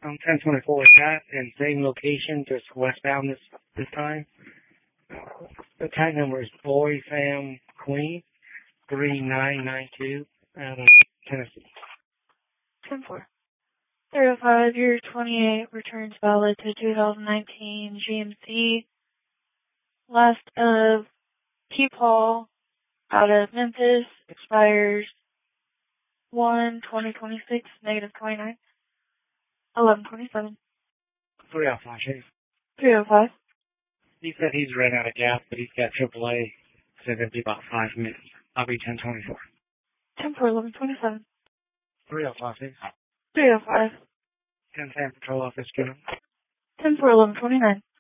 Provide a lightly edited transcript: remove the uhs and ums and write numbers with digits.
1024 cat and same location, just westbound this time. The tag number is Boy Sam Queen 3992 out of Tennessee. 10-4. 305, year 28, returns valid to 2019 GMC. Last of Keep Hall out of Memphis, expires 1/2026, -29, 11/27. 305, Chase. 305. He said he's ran out of gas, but he's got AAA. Said it'd be about 5 minutes. I'll be 1024. 10-4, 11/27. 305, Chase. 305. 1010 Patrol Office, Kevin. 10-4, 11/29.